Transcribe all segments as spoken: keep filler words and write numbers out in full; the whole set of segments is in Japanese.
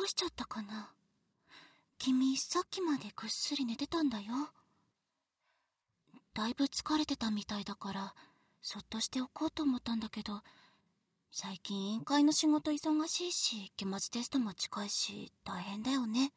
こしちゃったかな。君、さっきまでぐっすり寝てたんだよ。だいぶ疲れてたみたいだから、そっとしておこうと思ったんだけど、最近委員会の仕事忙しいし、期末テストも近いし、大変だよね。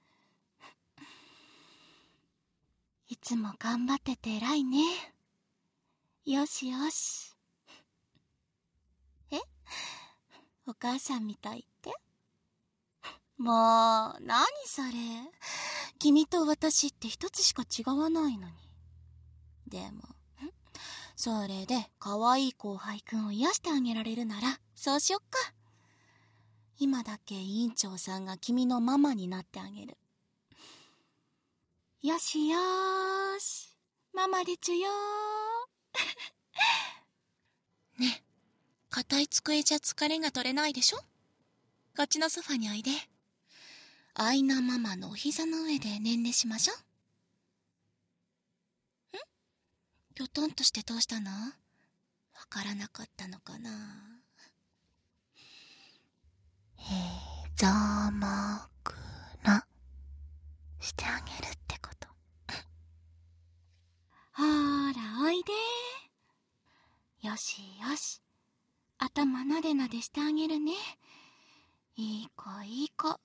いつも頑張ってて偉いね。よしよし。え？お母さんみたいって？もう、何それ。君と私って一つしか違わないのに。でも、それで可愛い後輩くんを癒してあげられるなら、そうしよっか。今だけ委員長さんが君のママになってあげる。よしよーし。ママでちゅよー。ねえ、硬い机じゃ疲れが取れないでしょ？こっちのソファにおいで。アイナママのお膝の上でねんねしましょ。ん？きょとんとしてどうしたの？わからなかったのかな。へざまくなしてあげるってこと。ほーらおいで。よしよし。頭なでなでしてあげるね。いい子いい子。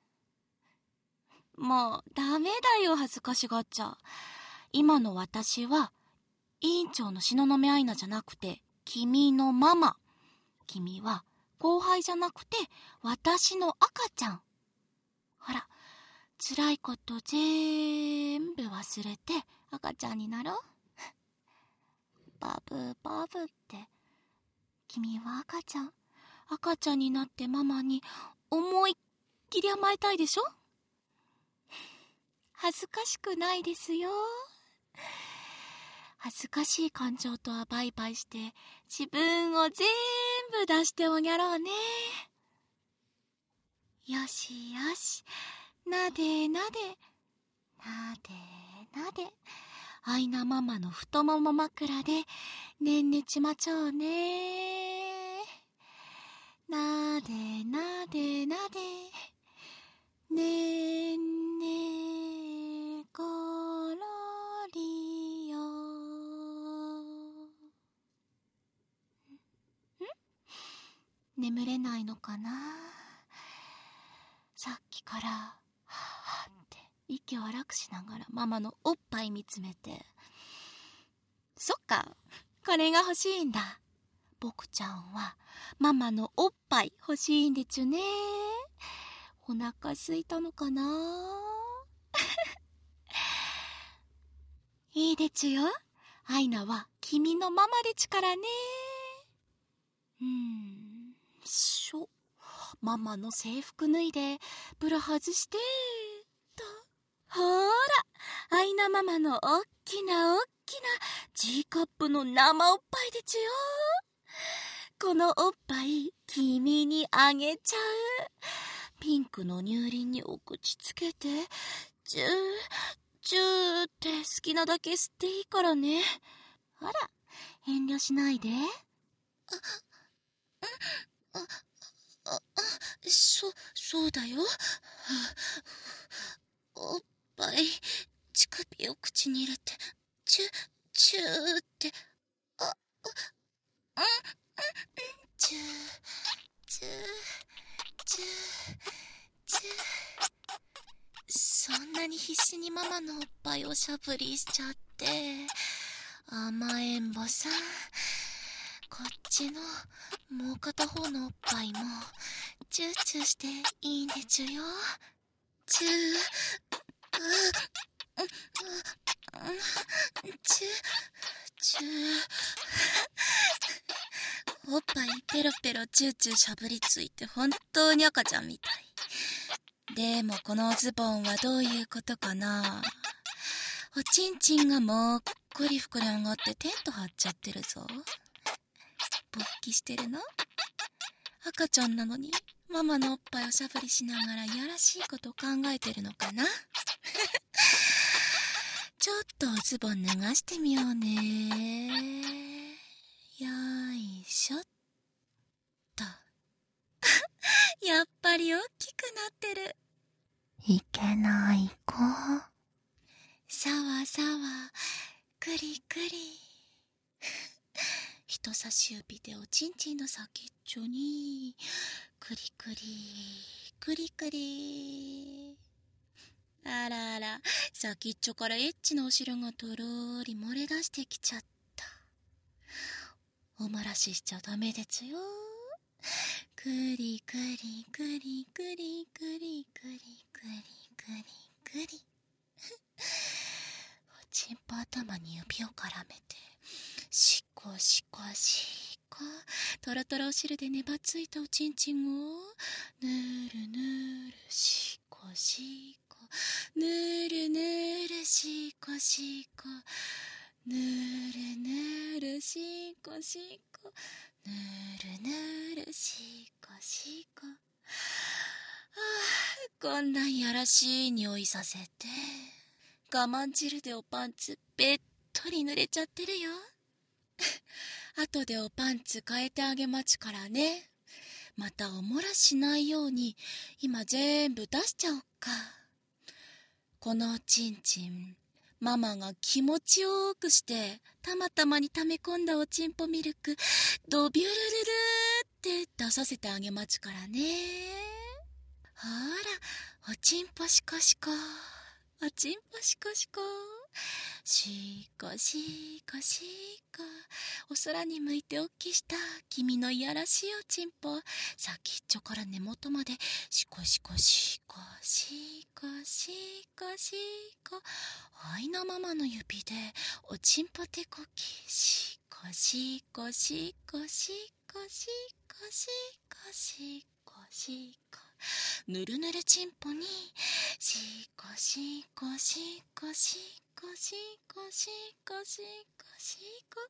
もうダメだよ、恥ずかしがっちゃ。今の私は委員長の東雲アイナじゃなくて君のママ。君は後輩じゃなくて私の赤ちゃん。ほら、辛いこと全部忘れて赤ちゃんになろう。バブバブって。君は赤ちゃん。赤ちゃんになってママに思いっきり甘えたいでしょ？恥ずかしくないですよ。恥ずかしい感情とはバイバイして自分を全部出しておぎゃろうね。よしよし。なでなでなでなでアイナママの太もも枕でねんねちまちょうね。なでなでなでねんねころりよ。ん？眠れないのかな。さっきからはぁって息を荒くしながらママのおっぱい見つめて。そっか、これが欲しいんだ。僕ちゃんはママのおっぱい欲しいんでちゅね。お腹すいたのかな。いいでちゅよ。アイナは君のママでちからね。うーん、しょ。ママの制服脱いでブラ外してと。ほーら、アイナママのおっきなおっきな G カップの生おっぱいでちゅよ。このおっぱい君にあげちゃう。ピンクの乳輪にお口つけてチューチューって好きなだけ吸っていいからね。あら、遠慮しないで。あ、あ、あ、あ、そ、そうだよ。おっぱい、乳首を口に入れて、チュ、チューって、あ、あ、うん、うん、チュー、チュー、チュー、チュー。そんなに必死にママのおっぱいをしゃぶりしちゃって、甘えんぼさん。こっちのもう片方のおっぱいもチューチューしていいんでちゅよ。チュー、チュー、チュー。おっぱいペロペロチューチューしゃぶりついて本当に赤ちゃんみたい。でもこのズボンはどういうことかな。おちんちんがもっこり膨れ上がってテント張っちゃってるぞ。勃起してるの？赤ちゃんなのにママのおっぱいをしゃぶりしながらいやらしいこと考えてるのかな。ちょっとズボン脱がしてみようね。よいしょっと。やっぱり大きくなってる。 いけない子。さわさわ、くりくり。人差し指でおちんちんの先っちょに、くりくり、くりくり。あらあら、先っちょからエッチなお汁がとろーり漏れ出してきちゃった。お漏らししちゃダメですよ。くりくりくりくりくりくりくりくりくり。おちんぽ頭に指を絡めて、しこしこしこ、とろとろお汁で粘っついたおちんちんを、ぬるぬるしこしこ、ぬるぬるしこしこ、ぬるぬるしこしこ、ぬるぬるしこしこ。ああ、こんないやらしい匂いさせて、我慢汁でおパンツべっとり濡れちゃってるよ。後でおパンツ変えてあげまちからね。またお漏らしないように今全部出しちゃおっか。このおちんちん、ママが気持ちよくしてたまたまに溜め込んだおちんぽミルクドビュルルルって出させてあげまちからね。ほら、おちんぽしこしこ、おちんぽしこしこ、しこしこしこ、お空に向いておっきした君のいやらしいおちんぽ、先っちょから根元までしこしこしこしこしこしこ、愛のままの指でおちんぽ手こき、しこしこしこしこしこしこしこしこ、ぬるぬるちんぽにしこしこしこしこしこしこしこしこ。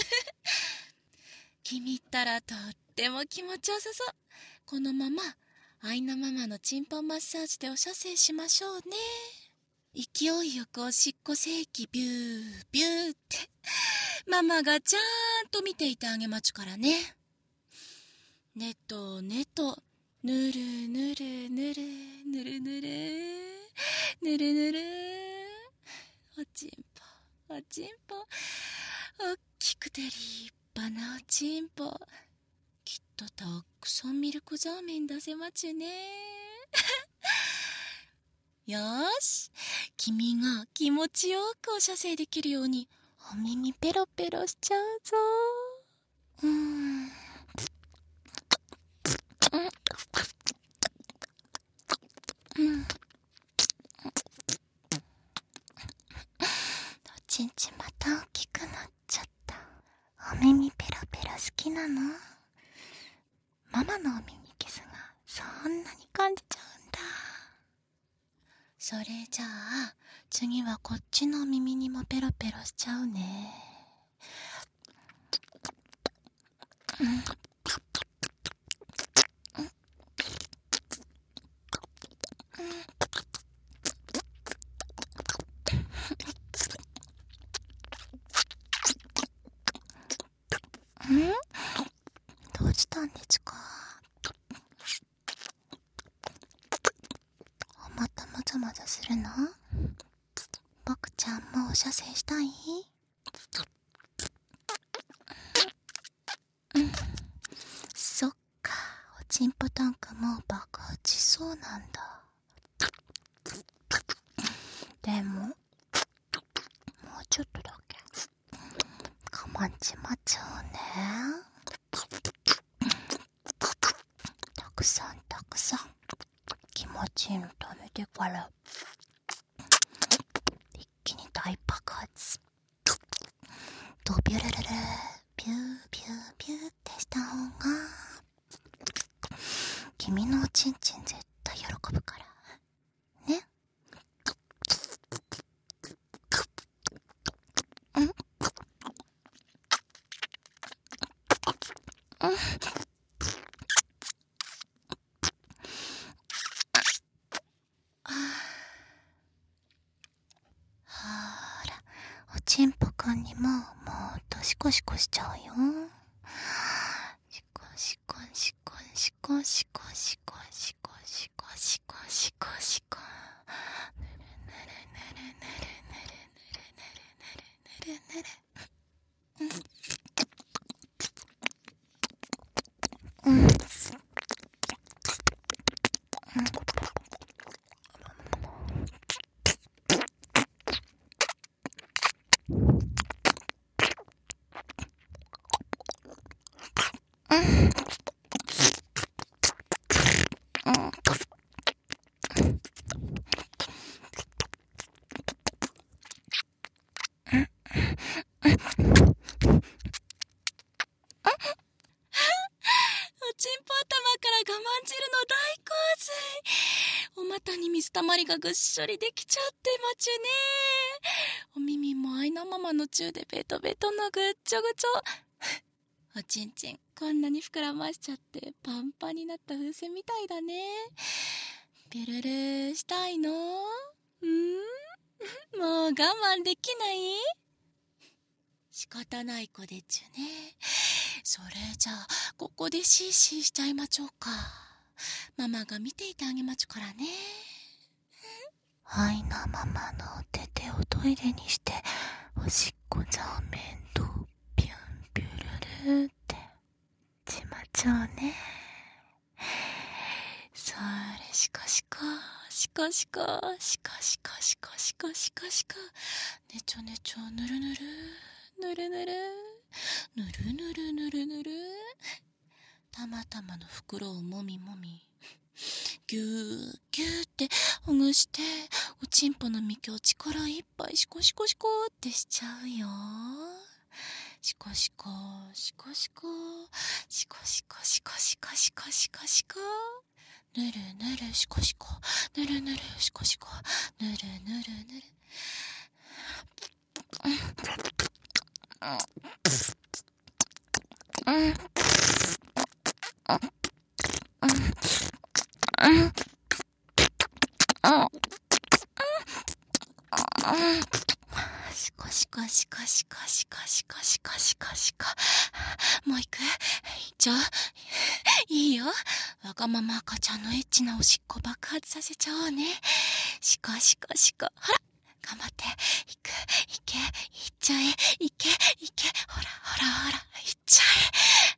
君ったらとっても気持ちよさそう。このまま愛のママのチンポンマッサージでお射精しましょうね。勢いよくおしっこせいきビュービューってママがちゃんと見ていてあげまちゅからね。ねとねと、ぬるぬるぬるぬるぬるぬるぬる、おちんぽおちんぽ、おっきくて立派なおちんぽ、きっとたくさんミルクザーメン出せまちゅね。よーし、君が気持ちよくお射精できるようにお耳ペロペロしちゃうぞ。うーん、うん、おちんちんまた大きくなっちゃった。お耳ペロペロ好きなの？ママのお耳キスがそんなに感じちゃうんだ。それじゃあ次はこっちのお耳にもペロペロしちゃうね。うん、うん、どうしたんですか？おまたもざもざするの？僕ちゃんもお射精したい？うん、そっか、おちんぽタンクも爆発しそうなんだ。でももうちょっとだけ我慢ちまっちゃうね。たくさんたくさん気持ちいいの食べてから一気に大爆発、ドビュルルルビュービュービューってした方が君のおちんちん絶対喜ぶからね。うんうん、ほら、おちんぽくんにももっとシコシコしちゃうよ。シコシコシコシコシコシコシコシコシコシコシコ。 るぬる。うん。うん。おちんぽ頭から我慢汁の大洪水。お股に水たまりがぐっしょりできちゃってまちゅね。お耳もあいなママのチューでベトベトのぐっちょぐちょ。おちんちんこんなに膨らましちゃってパンパンになった風船みたいだね。ピュルルーしたいの？ん？もう我慢できない？仕方ない子でちゅね。それじゃあここでシーシーしちゃいまちょうか。ママが見ていてあげまちゅからね。はいなママのお手手をトイレにしておしっこざんめんとピュンピュルルってちまちょうね。それしかしかしかしかしかしかしかしかしかしかねちょねちょぬるぬるぬるぬるぬるぬるぬるぬる。たまたまの袋をもみもみぎゅーぎゅーってほぐしておちんぽのみきを力いっぱいシコシコシコってしちゃうよ。シコシコシコシコシコシコシコシコシコシコシコぬるぬるシコシコぬるぬるシコシコぬるぬるぬる。うんシコシコシコシコシコシコシコシコシコ。もう行く？じゃあいいよ。わがまま赤ちゃんのエッチなおしっこ爆発させちゃおうね。シコシコシコ。ほら頑張って。いくいけいっちゃえいけいけ。ほらほらほらいっちゃえ。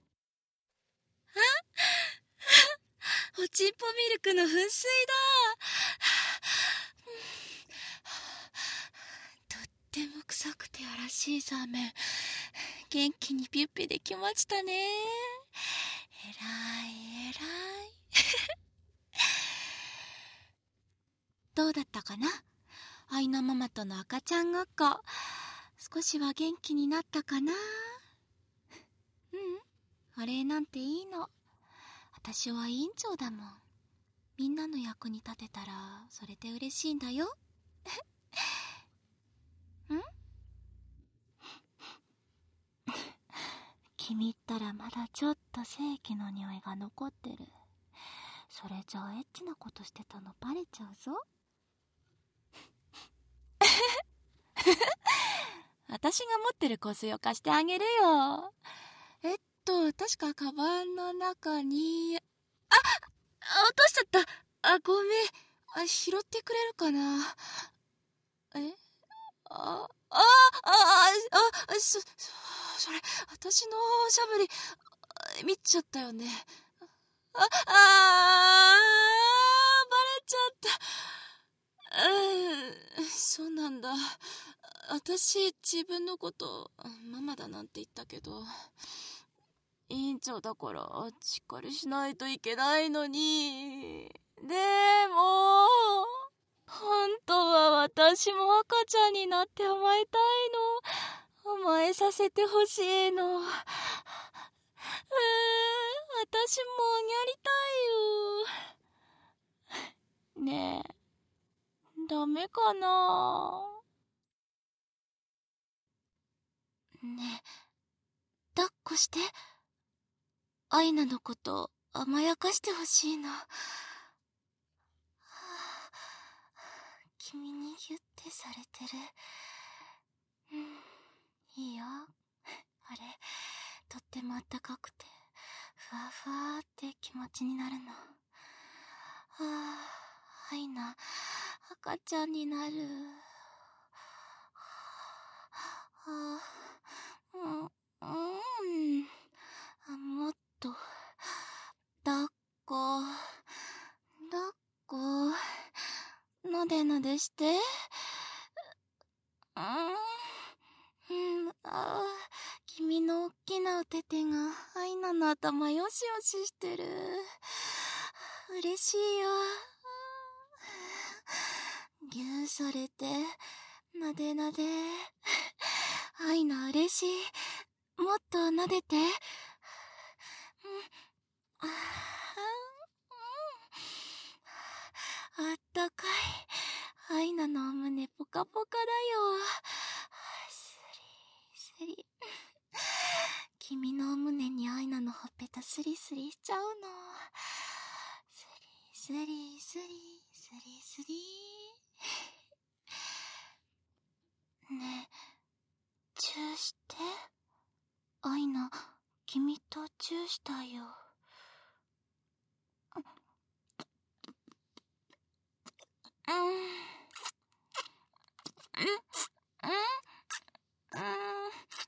あおちんぽミルクの噴水だ。とっても臭くてやらしいザーメン元気にピュッピできましたね。えらいえらいどうだったかな、あいなママとの赤ちゃんごっこ。少しは元気になったかな。うん、お礼なんていいの。私は委員長だもん。みんなの役に立てたらそれで嬉しいんだよ。ん？君ったらまだちょっと精液の匂いが残ってる。それじゃあエッチなことしてたのバレちゃうぞ。私が持ってる香水を貸してあげるよ。えっと確かカバンの中に、あ、落としちゃった。あ、ごめん。あ、拾ってくれるかな。え、あ、あ、あ、あ、あ、そ、それ、私のしゃぶり、見ちゃったよね。あ、あー、バレちゃった。うん、そうなんだ。私、自分のこと、ママだなんて言ったけど、委員長だから、しっかりしないといけないのに。でも、本当は私も赤ちゃんになって甘えたいの。甘えさせてほしいの。うーん、私もやりたいよ。ねえ、ダメかな。ねえ、抱っこして。アイナのこと甘やかしてほしいの。はあ、君にギュッてされてる。うん、いいよ。あれ、とってもあったかくて、ふわふわって気持ちになるの。はあ、アイナ、赤ちゃんになる。はなでなでして。うん、うん、あー、君のおっきなお手手がアイナの頭よしよししてる。嬉しいよ。ぎゅーされて、なでなで。アイナ嬉しい。もっと撫でて。うん、あー、あったかい。アイナのお胸ポカポカだよ。スリスリ。君のお胸にアイナのほっぺたスリスリしちゃうの。スリスリスリスリスリ。ねえ、チューして。アイナ、君とチューしたよ。うん。うん。うん。うん。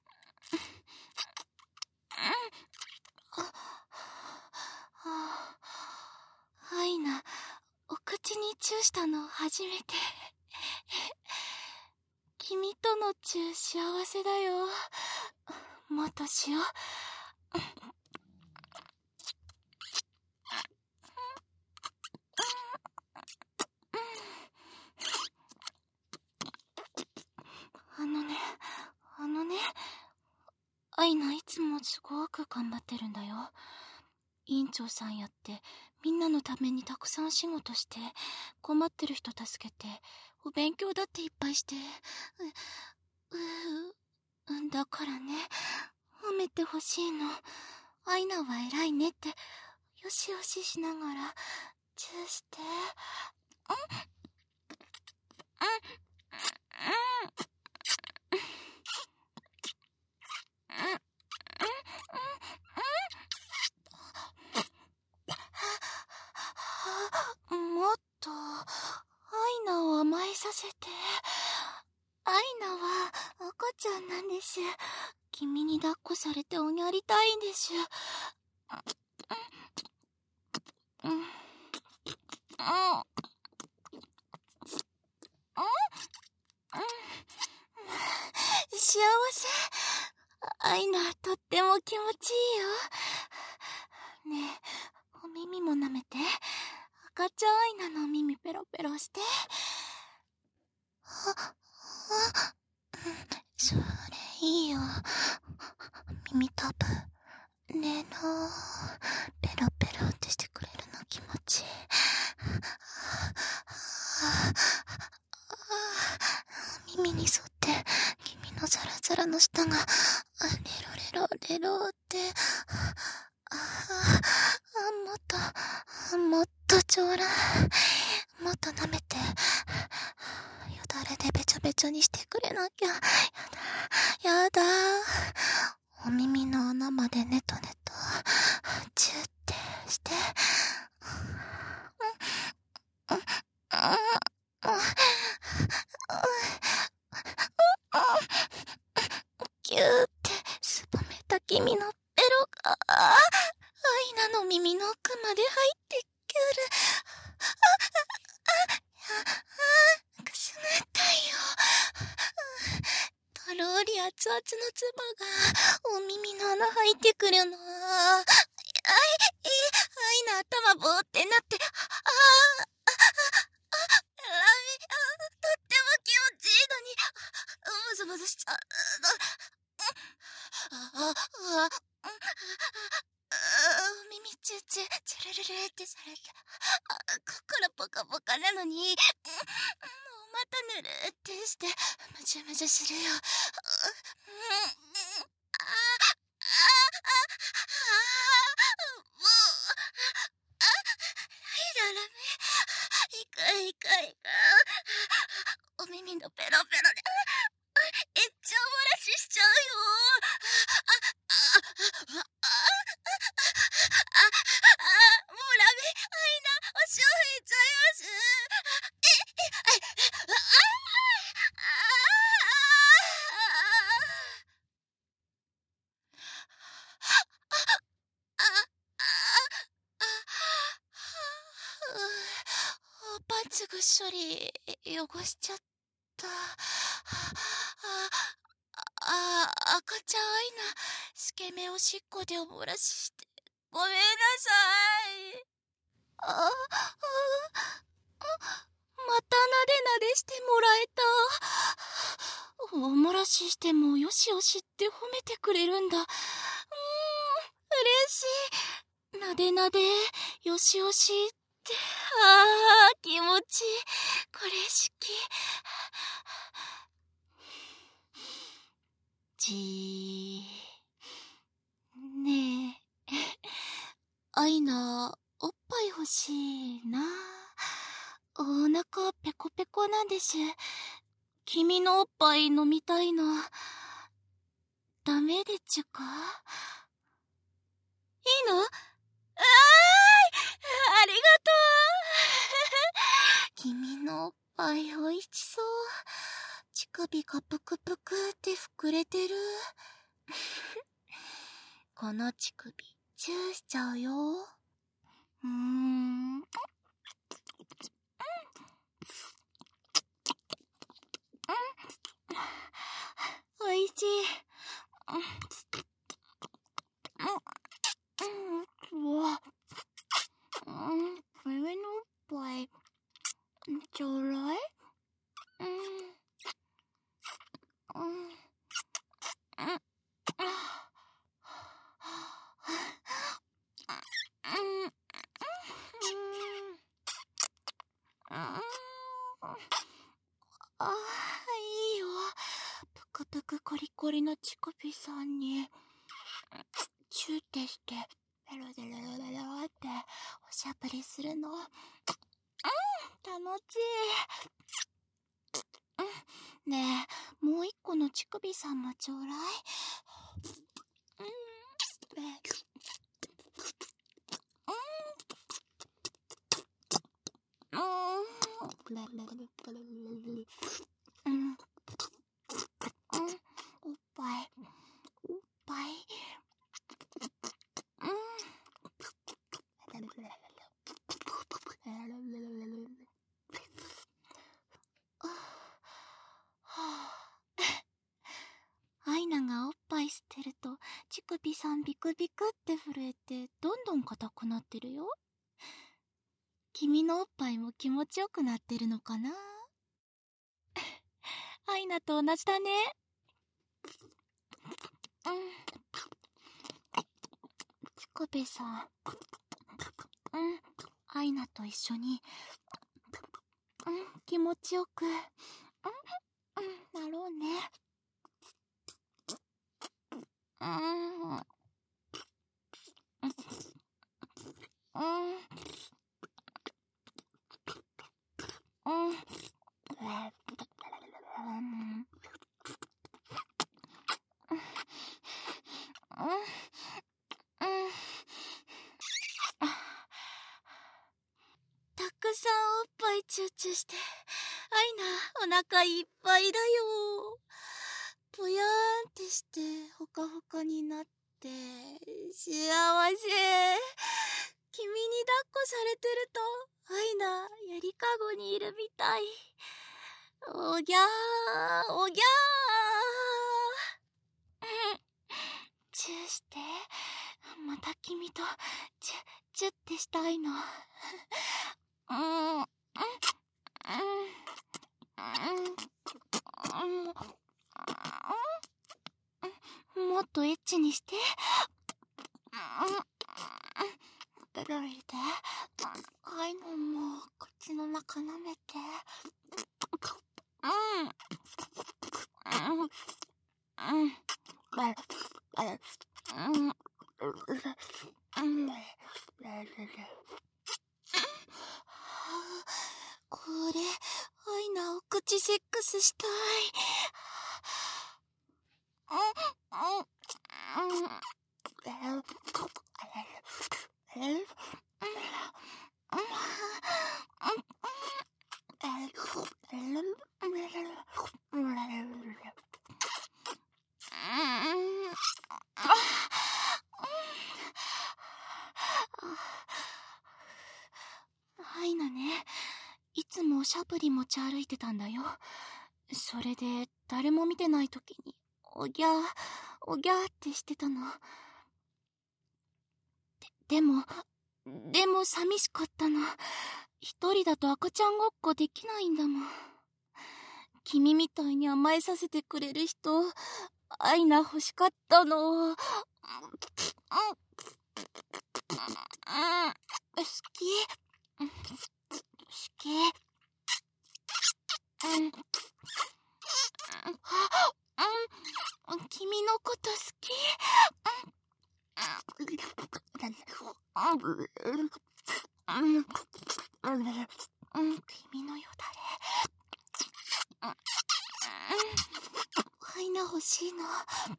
アイナ、お口にチューしたの初めて。君とのチュー幸せだよ。もっとしよう。あのね、あのね、アイナいつもすごく頑張ってるんだよ。委員長さんやって、みんなのためにたくさん仕事して、困ってる人助けて、お勉強だっていっぱいして、う、う、だからね、褒めてほしいの。アイナは偉いねって、よしよししながら、チューして。うん、うん、うん。もっと、アイナを甘えさせて。アイナは赤ちゃんなんです。君に抱っこされておにゃりたいんです。うん。うん。うん。幸せ。アイナ、とっても気持ちいいよ。ねえ、お耳も舐めて。赤ちゃんアイナのお耳ペロペロして。あ、あ、それいいよ。耳たぶねえのペロペロってしてくれるの気持ちいい。耳に沿って君のザラザラの舌がレロレロレロってあもっともっとちょうだい。もっと舐めてよだれでべちょべちょにしてくれなきゃ。やだやだ。お耳の穴までネトネトチューってして。ギューってすぼめた君のペロがアイナの耳の奥まで入ってくる。くすぐったいよ。とろーり熱々の唾がお耳の穴入ってくるの。あい、え、アイナ頭ボーってなって、ああ、あ、あ、ラメ、とっても気持ちいいのに、ムズムズしちゃう。ああ、耳チューチュー、チュルルルってされて、心ポカポカなのに、またぬるってして、むじゅむじゅするよ。ああ、ああ、もう、あ、はいだらめ、いかいかいか。お耳のペロペロで、えっちょ漏らししちゃうよ。あ、あ、あ、あ、あ、あ、もうダメ。アイナ、お塩吹いちゃいます。え、え、あ、あ、あ、あ、おばツぐっしょり汚しちゃった。あ、あ、あ、赤ちゃんアイナ、スケメおしっこでお漏らしして、ごめんなさい。あ、あ、あ、またなでなでしてもらえた。お漏らししてもよしよしって褒めてくれるんだ。うーん、嬉しい。なでなで、よしよしって、あー、気持ちいい。これ好き。じー。ねえ、アイナ、おっぱい欲しいな。お腹ペコペコなんです。君のおっぱい飲みたいな。ダメでちゅか？いいの？あーい、ありがとう。君のおっぱいおいしそう。乳首がぷくぷくって膨れてる。この乳首、チューしちゃうよ。うーん。おいしい。うわ。うん、君のおっぱい、ちょうだい？うん。うん。うん。ああ、いいよ。ぷくぷくコリコリの乳首さんに、チューってして、ペロデロロロロっておしゃぶりするの。うん、楽しい。うん、ねえ、もう一個の乳首さんもちょうだい。うん、ねえ。うん、うん、うん、おっぱい、おっぱい、うん。アイナがおっぱい吸ってると、乳首さんビクビクって震えて、どんどん硬くなってるよ。君のおっぱいも気持ちよくなってるのかな？アイナと同じだね。うん。乳首さん。うん。アイナと一緒に、うん、気持ちよく、うん、うん、なろうね。うん。うん。うん。うん。たくさんおっぱいチューチューして、アイナ、お腹いっぱいだよ。ぽやーんってして、ほかほかになって、幸せ。君に抱っこされてると、アイナ、やりかごにいるみたい。おぎゃー、おぎゃー。チューして、また君と、チュ、チュってしたいの。うん、うん、うん、うん、もっとエッチにして。ペロリで、アイナも口の中舐めて。うん、うん、うん、うん、これ、アイナお口セックスしたい。アイナね、いつつもシャブリ持ち歩いてたんだよ。それで誰も見てない時におぎゃーおぎゃーってしてたの。で、でもでも寂しかったの。一人だと赤ちゃんごっこできないんだもん。君みたいに甘えさせてくれる人、アイナ欲しかったの。好き好き。君のこと好き。君のよだれ。アイナ欲しいの。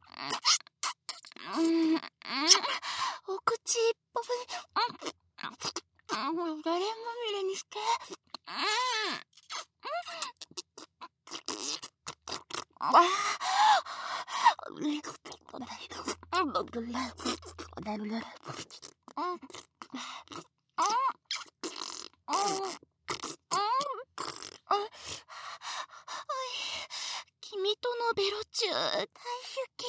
お口いっぱい。よだれまみれにして。ああ。君とのベロチュー大好き。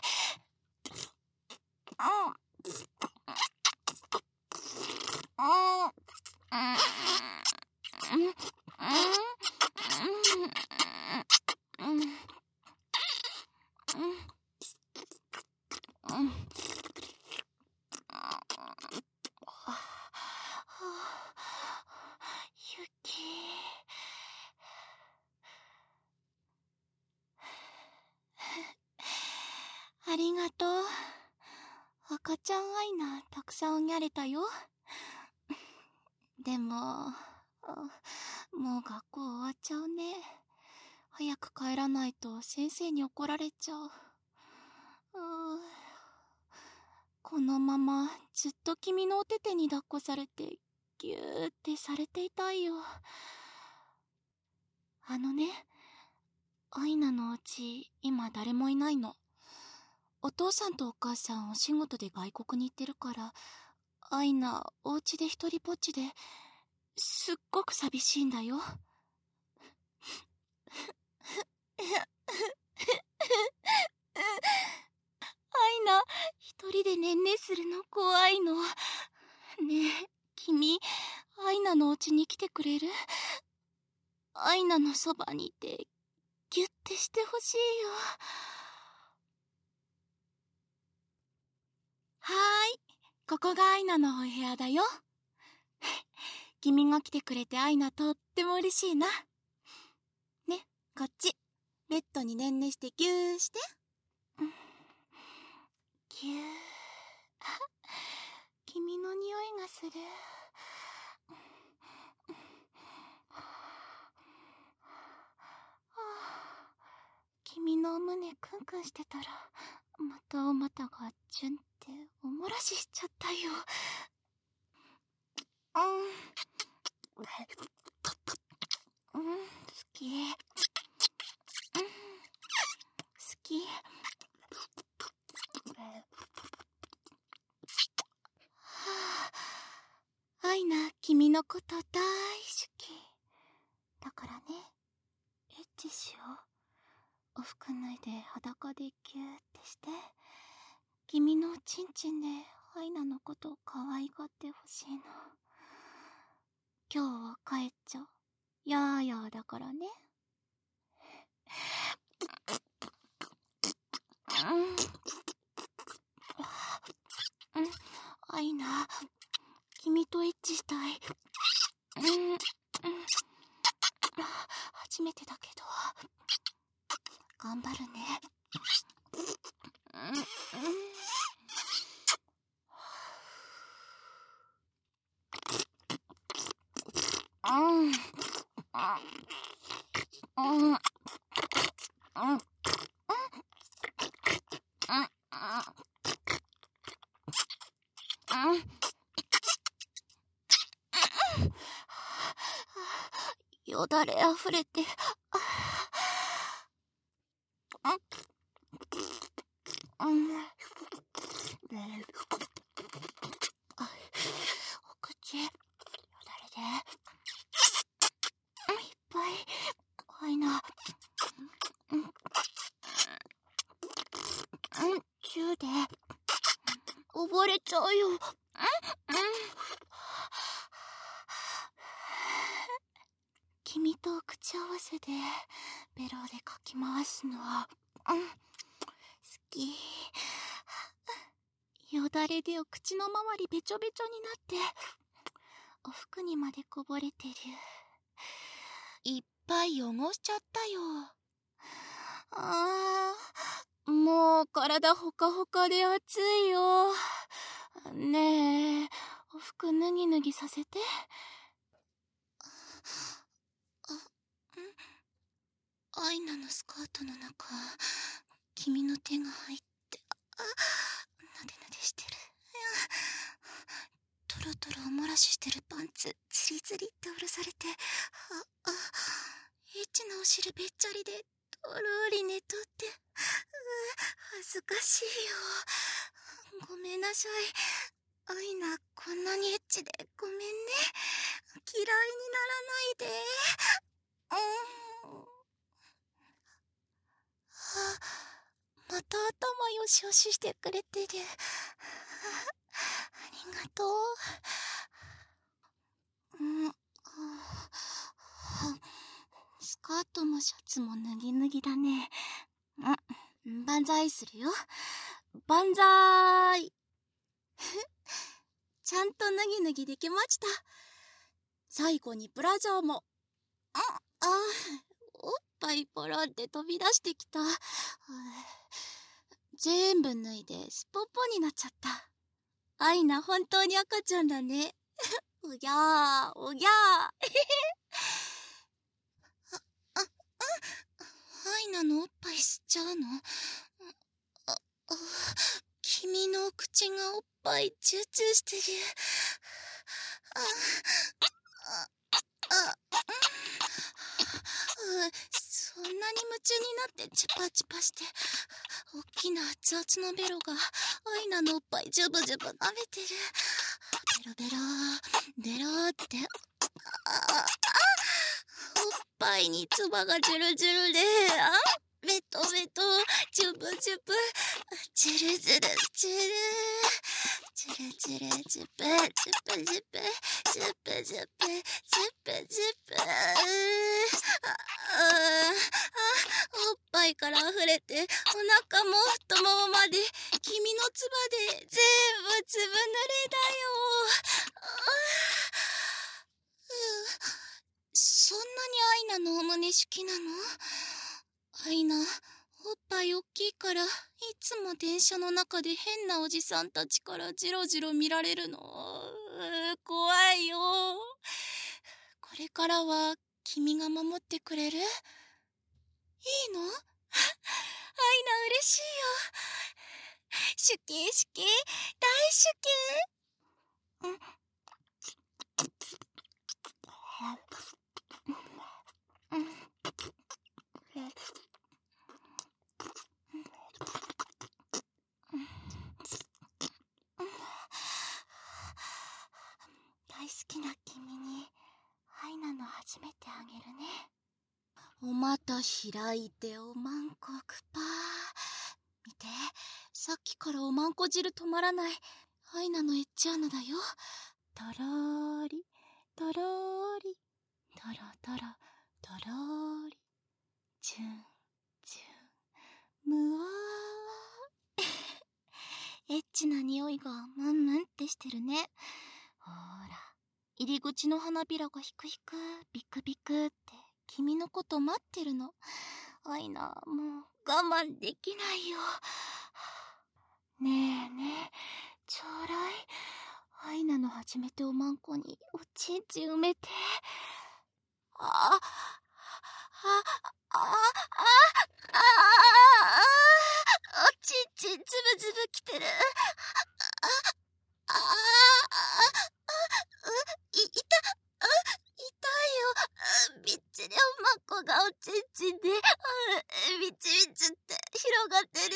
ユキ。ありがとう。赤ちゃんアイナたくさんおぎゃれたよ。でも、もう学校終わっちゃうね。早く帰らないと先生に怒られちゃう。うこのままずっと君のお手手に抱っこされてギューってされていたいよ。あのね、アイナのお家今誰もいないの。お父さんとお母さんお仕事で外国に行ってるから、アイナお家で一人ぼっちですっごく寂しいんだよ。アイナ一人でねんねするの怖いの。ねえ君、アイナのお家に来てくれる？アイナのそばにいてギュッてしてほしいよ。はーい、ここがアイナのお部屋だよ。君が来てくれてアイナとっても嬉しいな。ね、こっちベッドにねんねしてギューして。ギュー。あ、君の匂いがする。君のお胸クンクンしてたらまたお股がチュンっておもらししちゃったよ。うん、うん、好き、うん、好き。はあ、アイナ君のこと大好きだからね。エッチしよう。お服脱いで裸でギューってして、君のおちんちんでアイナのこと可愛がってほしいの。今日は帰っちゃう。やーやーだからね。うん、うん、アイナ君とエッチしたい。うん、うん、初めてだけど頑張るね。うん、うん、うん、うん、うん、うん、よだれあふれて、うん、お口よだれで、 れちゃうよ。うん、うん。君と口合わせでベロでかき回すのは、うん、好き。よだれでお口の周りべちょべちょになってお服にまでこぼれてる。いっぱい汚しちゃったよ。あー、もう体ほかほかで暑いよ。ねえ、お服脱ぎ脱ぎさせて。アイナのスカートの中、君の手が入って、あ、なでなでしてる。トロトロおもらししてるパンツ、ツリツリって下ろされて、あ、あ、エッチなお尻べっちゃりで、とろり寝とって、う恥ずかしいよ。ごめんなさい。アイナ、こんなにエッチでごめんね。嫌いにならないで。うん。あ、また頭よしよししてくれてる。ありがとう。うん、スカートもシャツも脱ぎ脱ぎだね。うん、万歳するよ。万歳。ちゃんと脱ぎ脱ぎできました。最後にブラジャーも。あ、あ、おっぱいポロって飛び出してきた。全部脱いでスポッポになっちゃった。アイナ本当に赤ちゃんだね。おぎゃー、おぎゃー。あ、あ、あ、アイナのおっぱい吸っちゃうの？あ、あ、君の口がおっぱいチューチューしてる。あ、あ、あ、うん、そんなに夢中になってチュパチュパして、おっきな熱々のベロがアイナのおっぱいジュブジュブ舐めてる。ベロベロベロって、ああ、おっぱいにつばがジュルジュルで、あ、ベトベト、ジュブジュブ、ジュルジュルジュル、ジュルジュルジュブ、ジュブジュブ、ジュブジュブ、ジュブジュブ、ああ、おっぱいから溢れて、お腹も太ももまで、君のつばで全部ずぶ濡れだよ。そんなにアイナのお胸好きなの？アイナ、おっぱいおっきいから、いつも電車の中で変なおじさんたちからジロジロ見られるの。怖いよ。これからは君が守ってくれる？いいの？アイナ嬉しいよ。シュキシュキ、大シュキ。うん。うん。大好きな君にアイナの初めてあげるね。お股開いておまんこくぱー。見て、さっきからおまんこ汁止まらないアイナのエッチ穴だよ。とろーり、とろーり、とろとろ、とろーり、チュン、チュン、むわー。エッチな匂いがムンムンってしてるね。ほーら、入り口の花びらがヒクヒク、ビクビクって君のこと待ってるの。アイナ、もう我慢できないよ。ねえねえ、ちょうだい。アイナの初めておまんこにおちんちん埋めて。あ、あ、あ、あ、あ、あ、おちんちんズブズブきてる。あ、あ、あ、い、いた、あ、痛いよ。びっちりおまんこがおちんちんで、びちびちって広がってる。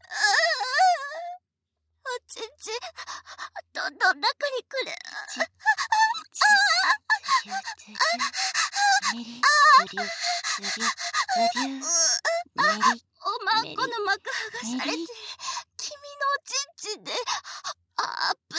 おちんちん、どんどん中に来る。おまんこの膜剥がされて、君のおちんちんで、ああ、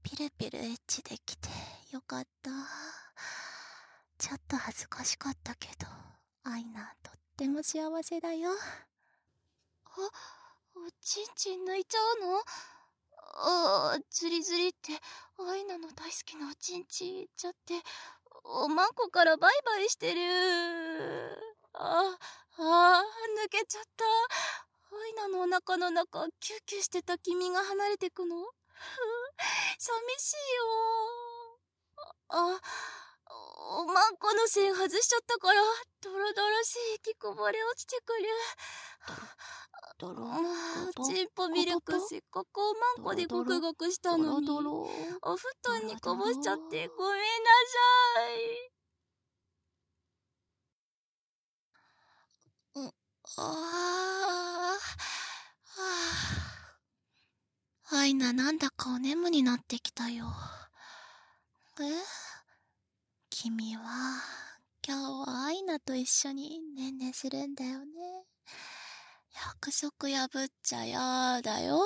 ピルピルエッチできてよかった。ちょっと恥ずかしかったけど、アイナとっても幸せだよ。あ、おちんちん抜いちゃうの？あー、ズリズリってアイナの大好きなおちんちんちゃって、おまんこからバイバイしてる。ああー、抜けちゃった。アイナのお腹の中キューキューしてた君が離れてくの？寂しいよ。あ、おまんこの線外しちゃったから、ドロドロしい液こぼれ落ちてくる。 ドロドロチンポミルクせっかくおまんこでゴクゴクしたのに、 ドロドロお布団にこぼしちゃってごめんなさい。うん、ああ、アイナなんだかお眠になってきたよ。え？君は今日はアイナと一緒にねんねするんだよね。約束破っちゃやだよ。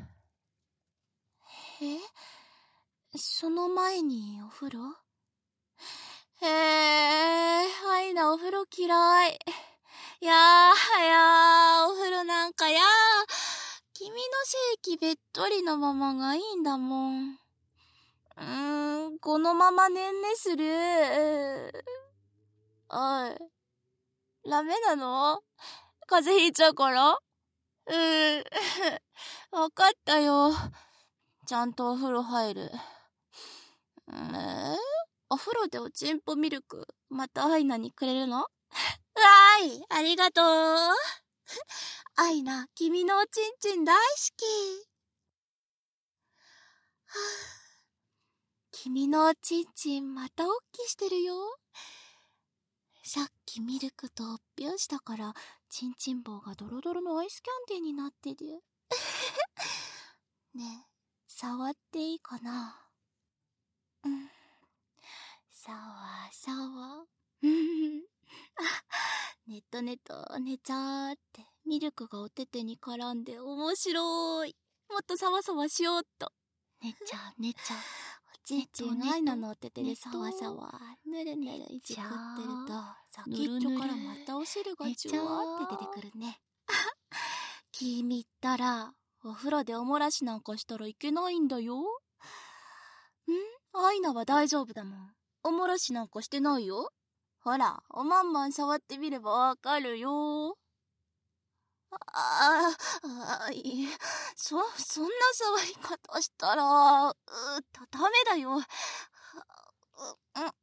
え？その前にお風呂？へえ、アイナお風呂嫌い。いやー、いやー、お風呂なんかやー。君の性器べっとりのままがいいんだもん。うーん、このままねんねする。おい、ダメなの？風邪ひいちゃうから？うーん、わかったよ。ちゃんとお風呂入る。えー、お風呂でおちんぽミルク、またアイナにくれるの？わーい、ありがとう。アイナ、君のおちんちん大好き。はあ、君のおちんちんまたおっきしてるよ。さっきミルクとおっぴょんしたから、ちんちん棒がドロドロのアイスキャンディーになってる。ねえ、触っていいかな？うん。さわさわ。うん。ネットネット寝ちゃーって、ミルクがおててに絡んで面白い。もっとサワサワしようっと。寝ちゃう寝ちゃう。おちんちんアイナのおててでサワサワ、ぬるぬるいじくってると、先っちょからまたお汁がジュワーって出てくるね。君ったら、お風呂でおもらしなんかしたらいけないんだよ。ん？アイナは大丈夫だもん。おもらしなんかしてないよ。ほら、おまんまん触ってみればわかるよ。ああ、ああ、いえ、そ、そんな触り方したら、うー、だ、ダメだよ。う、うん、あ、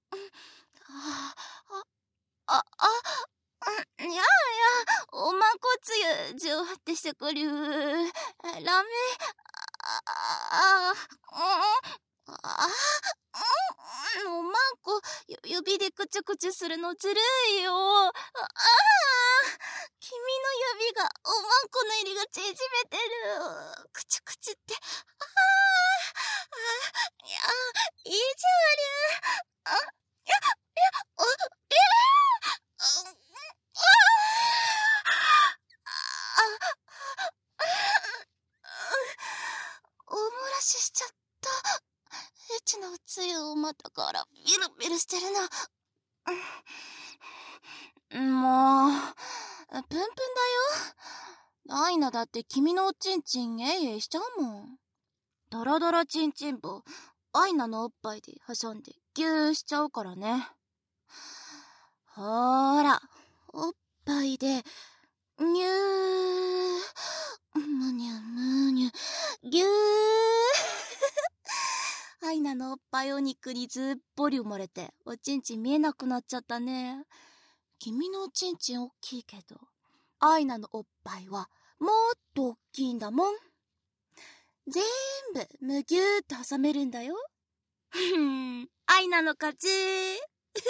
あ、あ、あ、いやいや、おまんこつゆ、じゅわってしてくる。ラメ、あ、あ、うん、あ、うん、おまんこ、指でくちゅくちゅするのずるいよ。ああ、君の指がおまんこの入りが縮めてる。くちゅくちゅって。ああ、いや、意地悪。あ、いや、いや、お、えー、おもらししちゃった。エッチなおつゆをまたからビルビルしてるな。もう、ぷんぷんだよ。アイナだって君のおちんちんえいえいしちゃうもん。ドロドロちんちん棒、アイナのおっぱいで挟んでギューしちゃうからね。ほーら、おっぱいで、にゅー、むにゅむにゅ、ぎゅー。アイナのおっぱいお肉にずっぽり埋もれて、おちんちん見えなくなっちゃったね。君のおちんちんおっきいけど、アイナのおっぱいはもっとおっきいんだもん。ぜーんぶむぎゅーっと挟めるんだよ。ふん、アイナの勝ち。え？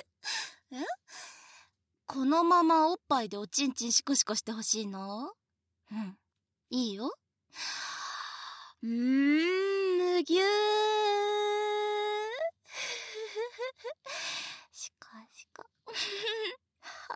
このままおっぱいでおちんちんシコシコしてほしいの？うん、いいよ。うーん、むぎゅー。しかしか。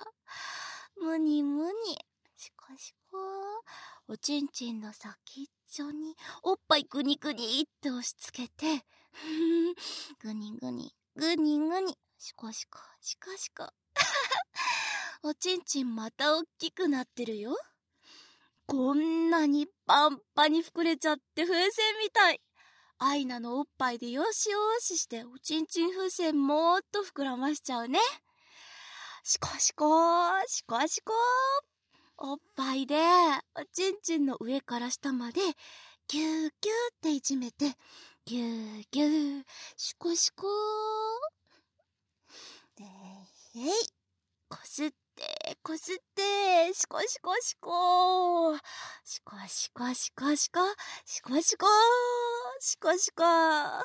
むにむに。しかしか。おちんちんの先っ緒におっぱいグニグニって押し付けて、グニグニ、グニグニ、シコシコ、シコシコ。おちんちんまたおっきくなってるよ。こんなにパンパンに膨れちゃって風船みたい。アイナのおっぱいでよしよししておちんちん風船もっと膨らましちゃうね。シコシコシコシコ。おっぱいでおちんちんの上から下までギューギューっていじめて、ギューギューシコシコ。でへい、こすってこすってシコシコシコシコシコシコシコシコシコシコシコ。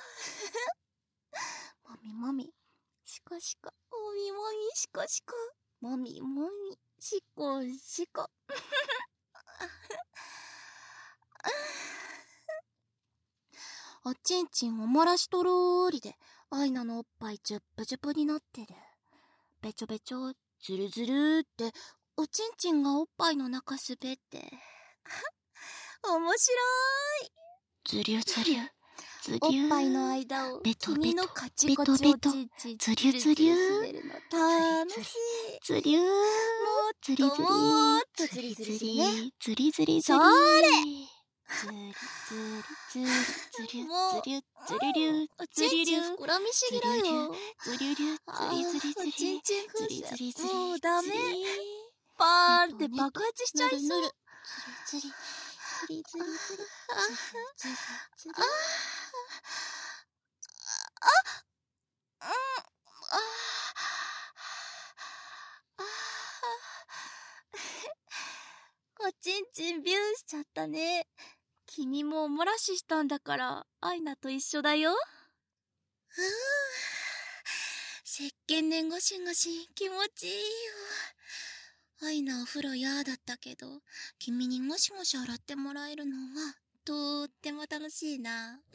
もみもみシコシコ、もみもみシコシコ、もみもみシコシコ。おちんちんおもらしとろーりでアイナのおっぱいジュップジュップになってる。べちょべちょズルズルっておちんちんがおっぱいの中滑って、面白い。 ズリュズリュズリュ。 おっぱいの間をベトベト君のカチコチおちんちんズリュズリュ滑るの楽しい。 ズリュー。 もっズリズリともっとズリズリするね。 ズリズリズリ。 それ。 ズリズリズリズリュもうズリュズリリュおちんちん膨らみすぎだよ。 ズリュリュズリズリズリおちんちん風ズリズリズ船リもうダメ。 ズリパーンって爆発しちゃいそう。 ズリズリズリズリズリズリズリズリ。 ああ、うん、ああ、おちんちんビューしちゃったね。君もおもらししたんだからアイナと一緒だよ。ふぅ、石鹸でゴシゴシ気持ちいいよ。アイナお風呂嫌だったけど、君にゴシゴシ洗ってもらえるのはとっても楽しいな。ん？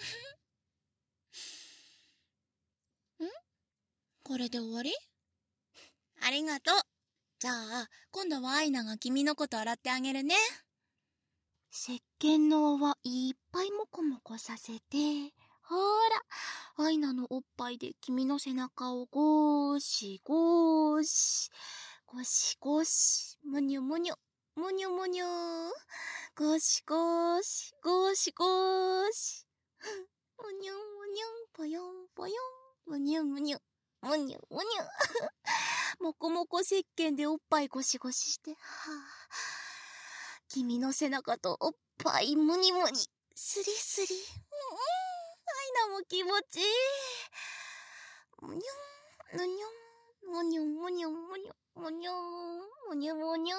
これで終わり？ありがとう。じゃあ今度はアイナが君のこと洗ってあげるね。石鹸の泡いっぱいもこもこさせて、ほーら、アイナのおっぱいで君の背中をゴーシゴーシ、ゴシゴシ、むにゅむにゅ、むにゅむにゅ、ゴシゴーシ、ゴシゴーシ、むにゅむにゅ、ぽよんぽよん、むにゅむにゅ、むにゅむにゅ。もこもこ石鹸でおっぱいゴシゴシして、はぁ。君の背中とおっぱいむにむに、スリスリ。うん、アイナも気持ちいい。むにゅん、ぬにゅん、むにゅむにゅむにゅ、むにゅん、むにゅむにゅん。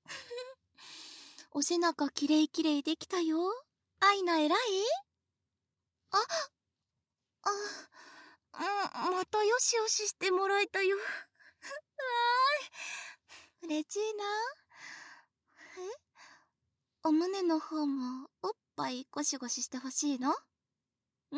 お背中きれいきれいできたよ。アイナ偉い？あ、あ、うん、またよしよししてもらえたよ。わーい。嬉しいな。え？お胸の方もおっぱいゴシゴシしてほしいの？うん、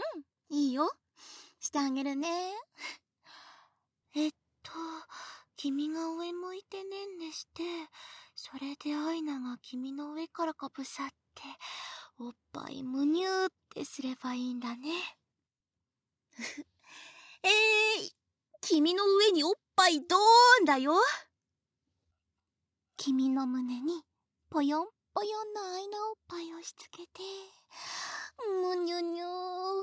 いいよ。してあげるね。えっと、君が上向いてねんねして、それでアイナが君の上からかぶさって、おっぱいむにゅーってすればいいんだね。えーい、君の上におっぱいドーンだよ。君の胸にぽよんぽよんのアイナおっぱいをしつけて、むにゅにゅー。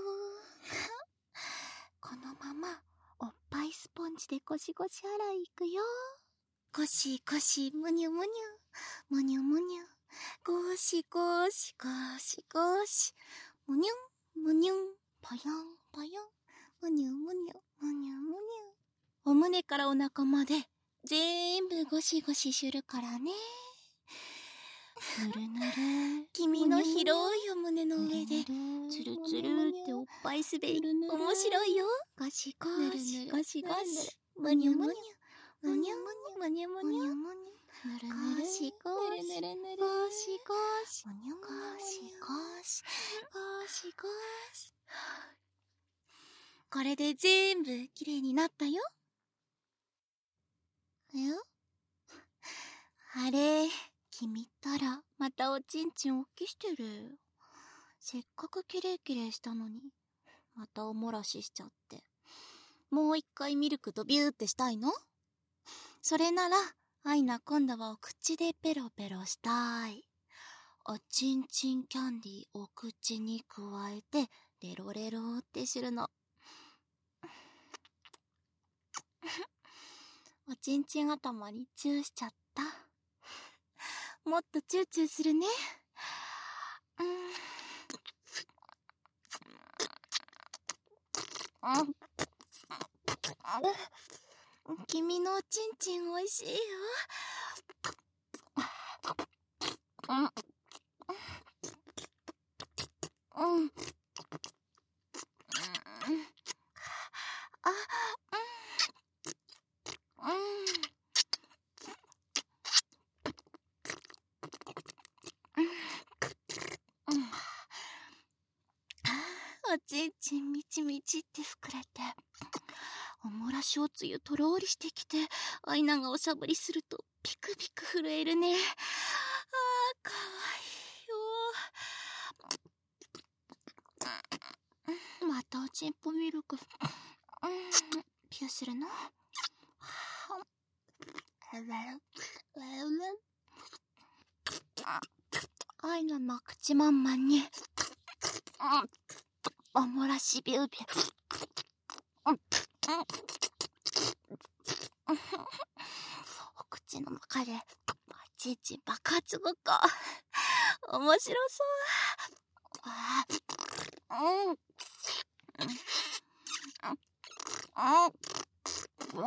このままおっぱいスポンジでゴシゴシ洗いいくよ。ゴシゴシむにゅむにゅ、むにゅむにゅ、ゴシゴシゴシゴシ、むにゅんむにゅん、ぽよんぽよん、むにゅむにゅ、むにゅむにゅ。お胸からお腹まで全部ゴシゴシするからね。 ぬるぬる。 君の広いお胸の上でつるつるっておっぱい滑り、面白いよ。ゴシゴシゴシゴシ、むにゅむにゅ、むにゅむにゅむにゅむにゅ、ゴシゴシゴシゴシ、むにゅむにゅ、ゴシゴシゴシゴシ。これで全部きれいになったよ。え？あれ、君ったらまたおちんちんおっきしてる。 せっかくキレイキレイしたのに、またおもらししちゃって。もう一回ミルクとビューってしたいの？それなら、アイナ今度はお口でペロペロしたい。おちんちんキャンディーお口に加えて、レロレロってするの。おちんちん頭にチューしちゃった。もっとチューチューするね。うん。君のおちんちんおいしいよ。うん。うん。あ、うん。うん。おちんちんみちみちって膨れて、おもらしおつゆとろーりしてきて、アイナがおしゃぶりするとピクピク震えるね。あー、かわいいよ。またおちんぽミルク、うん、ピューするの？アイナの口まんまんに、おもらしビュービュー。お口の中で、おちんちん爆発ごっこ。面白そう。うん。うん。うん。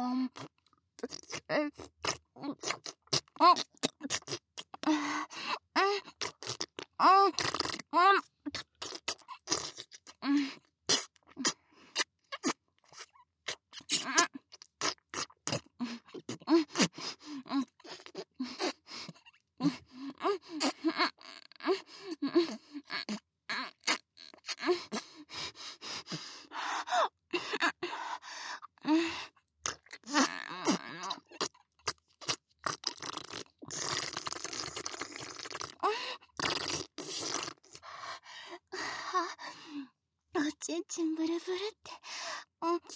おちんちんブルブルって。うん。うん。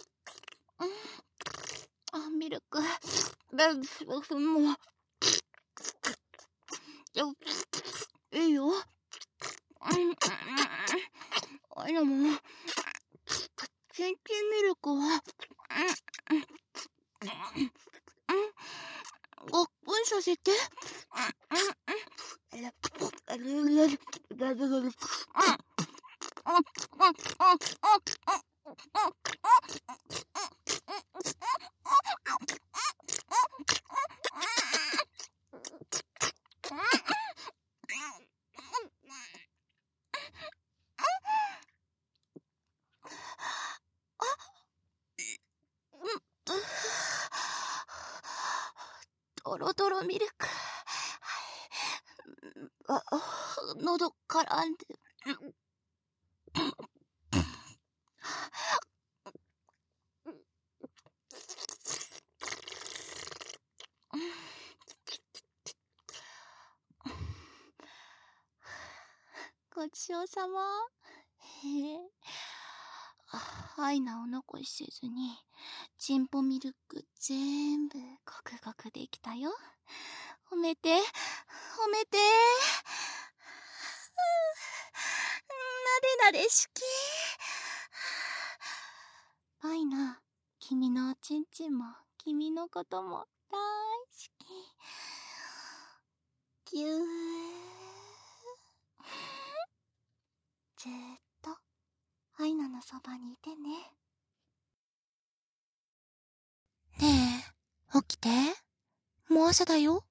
あ、ミルク。ベンスもう。いいよ。うん。あいなも、ちんちんミルクは、ごっくんさせて。ドロドロミルク。あ、喉絡んで。ごちそうさま。へえ。アイナを残しせずに、チンポミルク全部ごくごくできたよ。褒めて、褒めて。なでなでしき。アイナ、君のおちんちんも、君のことも大好き。ぎゅー。ずーっと、アイナのそばにいてね。ねえ、起きて。もう朝だよ。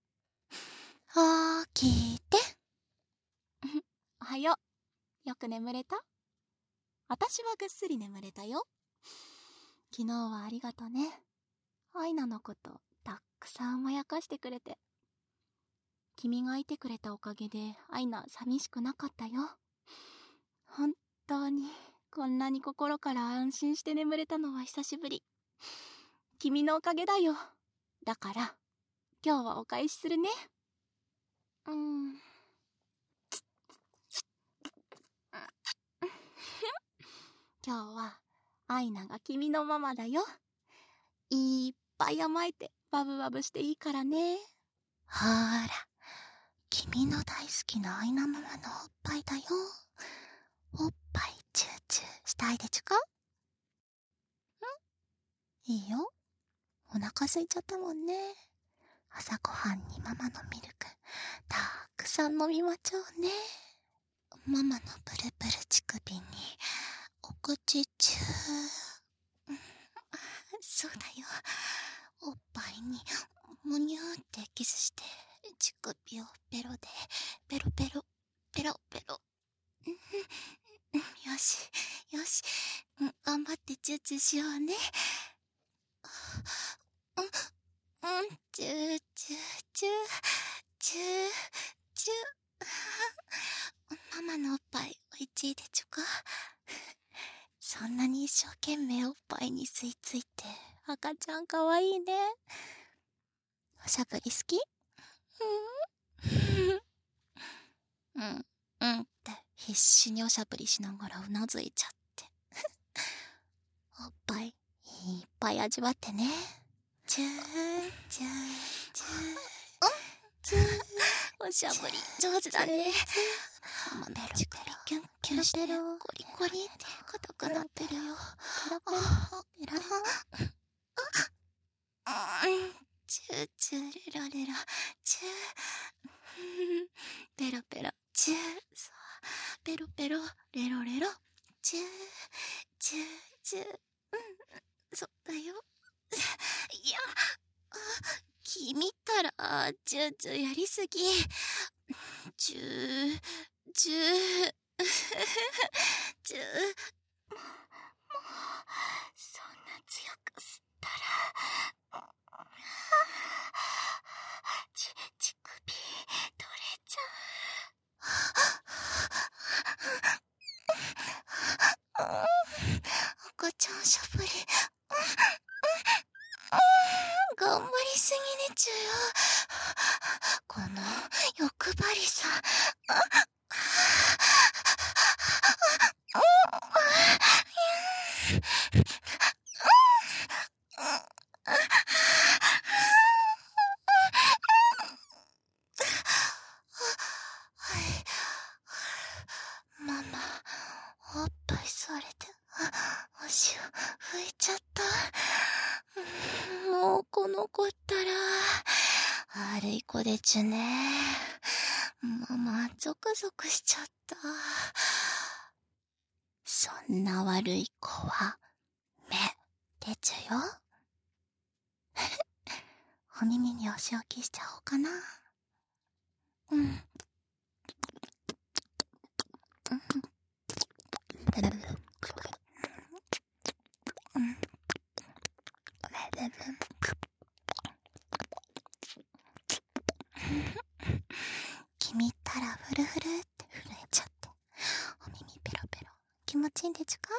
起きて。おはよう。よく眠れた？私はぐっすり眠れたよ。昨日はありがとね。アイナのことたくさん甘やかしてくれて。君がいてくれたおかげでアイナ寂しくなかったよ。本当にこんなに心から安心して眠れたのは久しぶり。君のおかげだよ。だから今日はお返しするね。うーん。 今日はアイナが君のママだよ。いっぱい甘えてバブバブしていいからね。 ほーら、君の大好きなアイナママのおっぱいだよ。おっぱいチューチューしたいでちゅか？ん？いいよ。お腹空いちゃったもんね。朝ごはんにママのミルクたくさん飲みまちょうね。ママのプルプル乳首にお口チュー。そうだよ。おっぱいにむにゅーってキスして乳首をペロでペロペロペロペロ。よしよし、頑張ってチューチューしようね。うんうん、チューチューチューチューチュー。ママのおっぱいおいちいでちゅか？そんなに一生懸命おっぱいに吸い付いて赤ちゃんかわいいね。おしゃぶり好き？うんうんうんって必死におしゃぶりしながらうなずいちゃっておっぱいいっぱい味わってね。チューチューチューチュー。おしゃぶり上手だね。ママの乳首キュンキュンしてコリコリって硬くなってるよ。ペラペラペラ。チューチューレラレラチュー。ペロペロチュー。そう、ペロペロレロレロチューチューチュー。うん、そうだよ。いや、君ったらチューチューやりすぎ。チューチューチュー。もう、もうそんな強く吸ったらち、乳首取れちゃう。赤ちゃんしゃぶり頑張りすぎねちゅよ。この欲張りさ。ママ、おっぱい吸われて足を拭いちゃった。もうこの子ったら悪い子でちゅね。ママゾクゾクしちゃった。そんな悪い子は目でちゅよ。お耳にお仕置きしちゃおうかな。うん。うん。君ったらフルフルって震えちゃってお耳ペロペロ気持ちいいんでちゅか？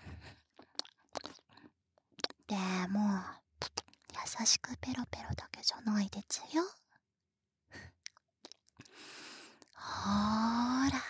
でも優しくペロペロだけじゃないでちゅよ。ほーら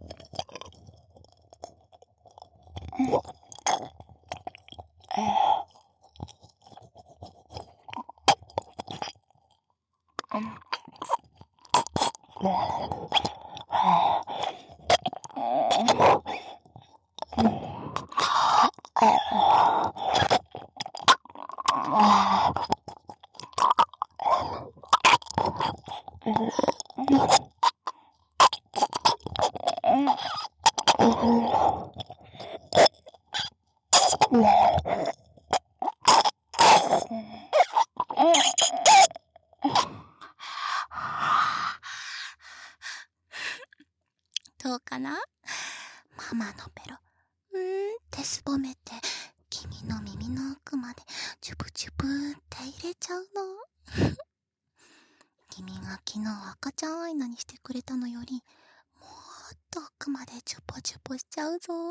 どうかな？ママのペロうーんってすぼめて君の耳の奥までチュブチュブって入れちゃうの。君が昨日赤ちゃんアイナにしてくれたのよりもっと奥までチュポチュポしちゃうぞ。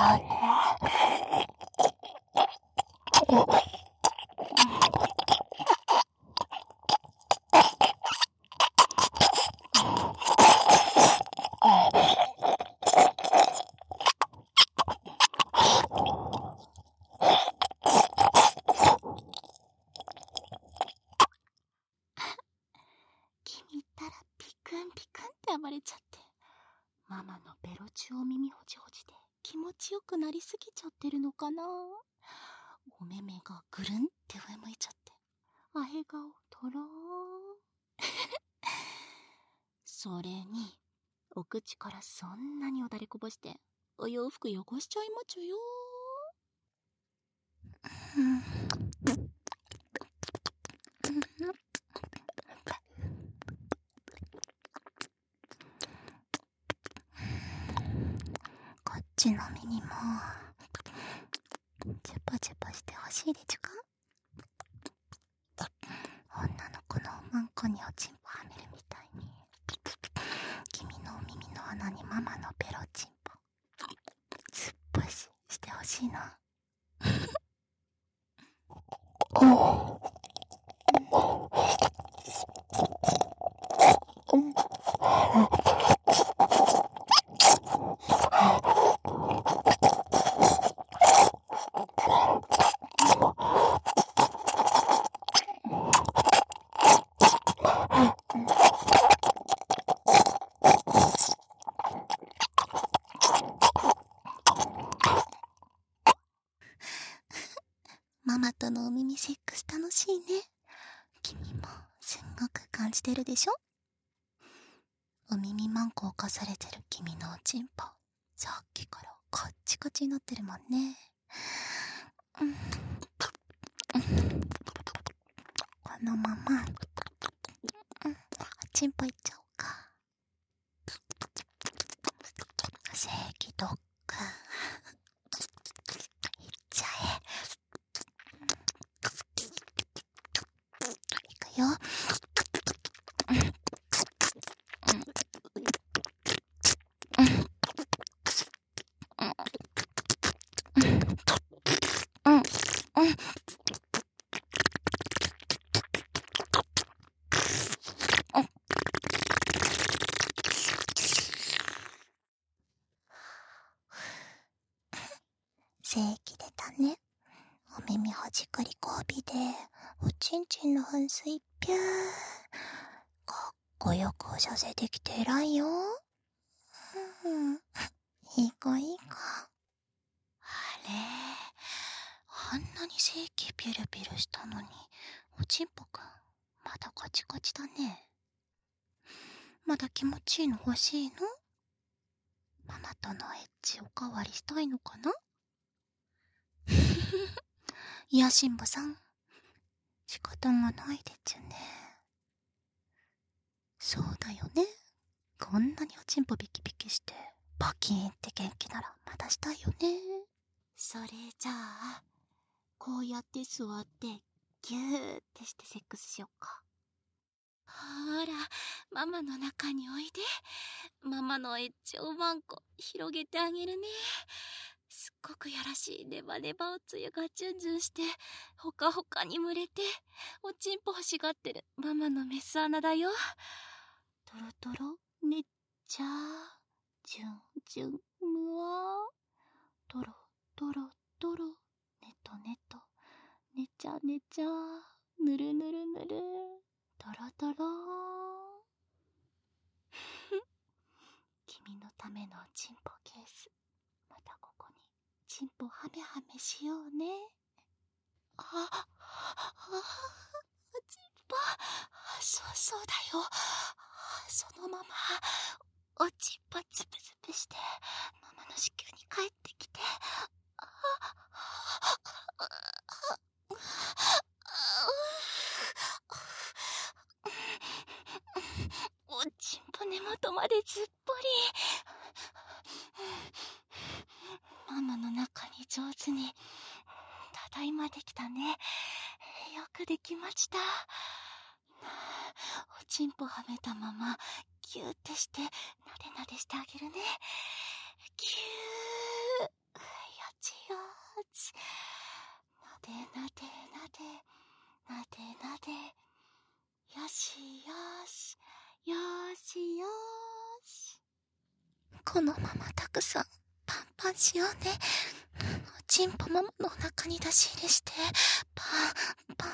君ったらピクンピクンって暴れちゃって、ママのベロ中を耳ほじほじで気持ちよくなりすぎちゃってるのかな。お目目がぐるんって上向いちゃって、あへ顔とろーん。それにお口からそんなにおだれこぼしてお洋服汚しちゃいまちゅよ。 こっちの耳もチュパチュパしてほしいでちゅか。女の子のおまんこにおちんぽはめるみたいに、君のお耳の穴にママのベロチンポすっぽししてほしいな。ママとのお耳セックス楽しいね。君もすんごく感じてるでしょ。お耳マンコをかされてる君のおちんぽ、さっきからカッチカチになってるもんね。うん、このまま、うん、おちんぽいっちゃおうか。正規ドッグいっちゃえ。いくよ。正規出たね。お耳ほじくり交尾でおちんちんの噴水ピュー、かっこよくおしゃせできて偉いよ。うん、いい子いい子。あれ、あんなに正規ピュルピュルしたのにおちんぽくんまだカチカチだね。まだ気持ちいいの欲しいの？ママとのエッチおかわりしたいのかな。いや、しんぼさん、仕方がないでちゅね。そうだよね。こんなにおちんぽビキビキしてバキーンって元気ならまたしたいよね。 それじゃあこうやって座ってギューってしてセックスしよっか。ほら、ママの中においで。ママのエッチおまんこ広げてあげるね。すっごくやらしいネバネバおつゆがチュンチュンしてほかほかに蒸れておちんぽ欲しがってるママのメス穴だよ。トロトロねっちゃチュンチュンむわトロトロトロねとねとねちゃねちゃぬるぬるぬるトロトロ君のためのおちんぽケース、またここにちんぽはめはめしようね。あ、あ、おちんぽ、そうそうだよ。そのままおちんぽズブズブしてママの子宮に帰ってきて、おちんぽ根元までずっぽり。ママの中に上手にただいまできたね。よくできました。おちんぽはめたままギューってしてなでなでしてあげるね。ギュー。 し。なでなでなで、なでなで。よしよし、よしよし。 このままたくさんパンパンしようね。おちんぽママのお腹に出し入れして、パンパン。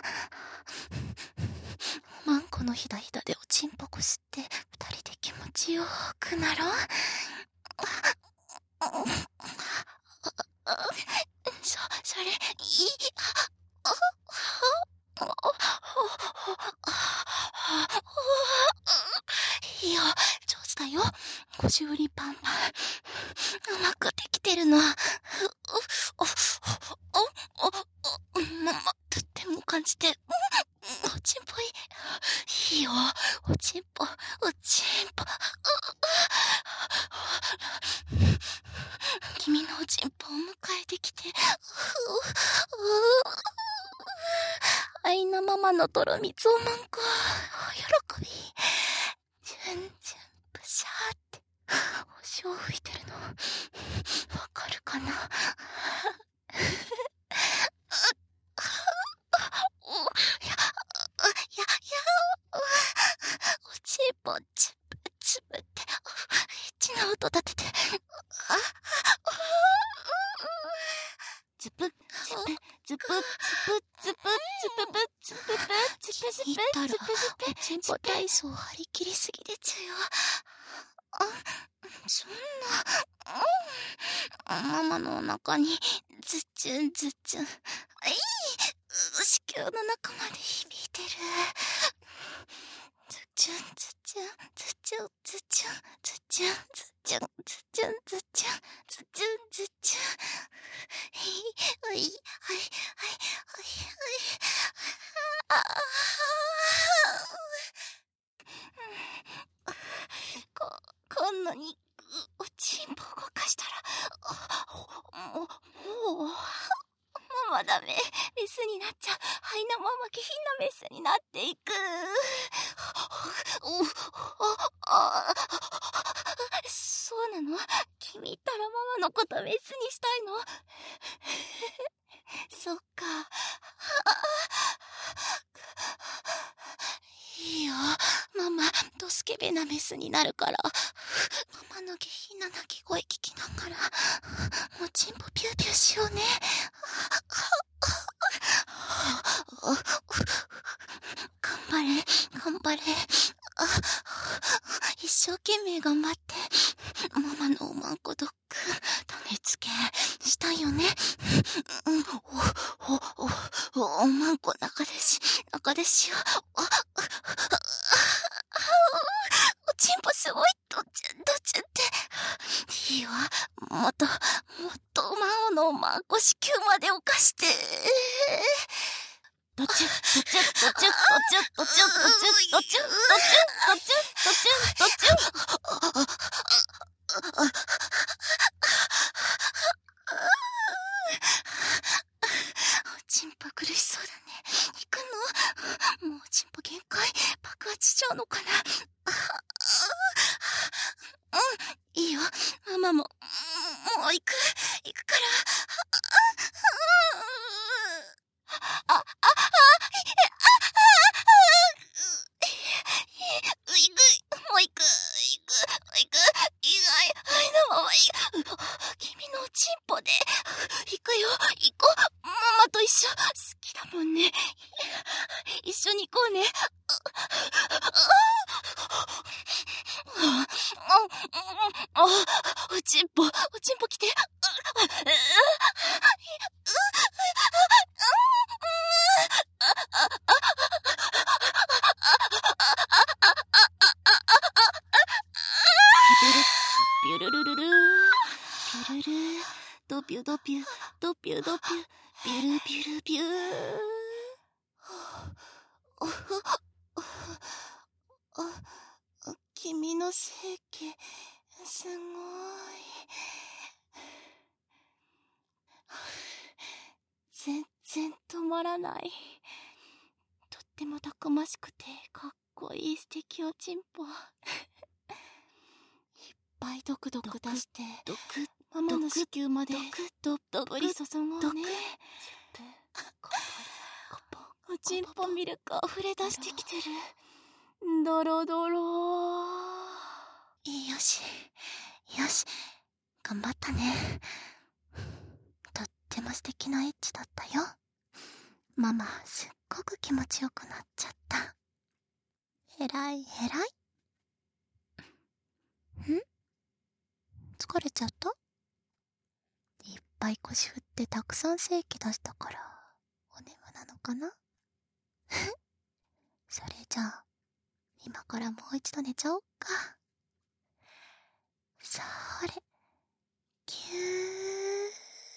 おまんこのひだひだでおちんぽこすって、二人で気持ちよくなろう。そ、それ、いい。いいよ、上手だよ。腰振りパンパン。うまくできてるの。ママ、とっても感じて、おちんぽいい。いいよ、おちんぽ、おちんぽ。君のおちんぽを迎えてきて、愛なママの泥水をまんこ、喜び。じゅんじゅんぷしゃーって、星を吹いてるの、わかるかな。や、や、や、おちんぽ、つぶつぶって、エッチな音立てて、 ズプ、ズプ、ズプ、ズプ、ズプ、ズプ、ズプ、ズプ、ズプ、ズプ、 言ったら、 ズプ、ズプ、 おちんぽ体操張り切りすぎでちゅよ。あ、そんな、ママのお腹に、ズッチュンズッチュン。いい、子宮の中まで響いてる。ズッチュンズッチュン、ズッチュンズッチュン、ズッチュンズッチュン、ズッチュンズッチュン、ズッチュンズッチュン。はい、はい、はい、はい、はい。ああ。こ、こんなに、おちんぽ動かしたら、もう、もう、ママダメ。メスになっちゃう。はいなママ下品なメスになっていく。あ、あ、そうなの？君ったらママのことメスにしたいの？そっか。いいよ。ママ、ドスケベなメスになるから。ママの下品な鳴き声聞きながら、もちんぽピューピューしようね。頑張れ、頑張れ。一生懸命頑張って、ママのおまんこドッグ、種付けしたいよね。お、お、お、おまんこ中出し、中出しよ。おちんぽすごい、どっちゅん、どっちゅんって。いいわ、もっと、もっとマオのおまんこ子宮まで犯して。 どっちゅ、どっちゅ、どっちゅ、どっちゅ、どっちゅ、どっちゅ、どっちゅ、どっちゅ、どっちゅ、どっちゅ、どっちゅ、どっちゅ。 おちんぽ苦しそうだね。行くの？もうおちんぽ限界？爆発しちゃうのかな？うん、いいよ。ママも、もう行く、行くから。あ、あ、あ、あ、ういぐい、もう行く、行く、行く、いない、はいなまま、君のおちんぽで、行くよ、行こう、ママと一緒、好きだもんね。一緒に行こうね。おちんぽ、おちんぽ来て。 ビュルルルルー、ビュルルー、ドピュドピュ、ドピュドピュ、ビュルビュルビュー。 君の整形、すごい。 全然止まらない。とってもたくましくてかっこいい素敵おちんぽ。いっぱいドクドク出して、 ママの子宮までどっぷり注ごうね。おちんぽミルク溢れ出してきてる。ドロドロ。 よし、よし、頑張ったね。とっても素敵なエッチだったよ。ママ、すっごく気持ちよくなっちゃった。えらい、えらい。ん？疲れちゃった？いっぱい腰振ってたくさん精液出したから、お眠なのかな？それじゃあ、今からもう一度寝ちゃおっか。それ、ぎゅー。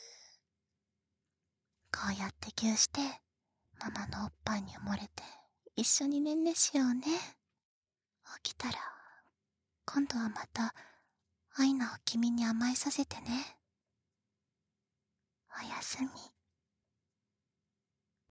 こうやってぎゅーして、ママのおっぱいに埋もれて、一緒にねんねしようね。起きたら、今度はまた、アイナを君に甘えさせてね。おやすみ。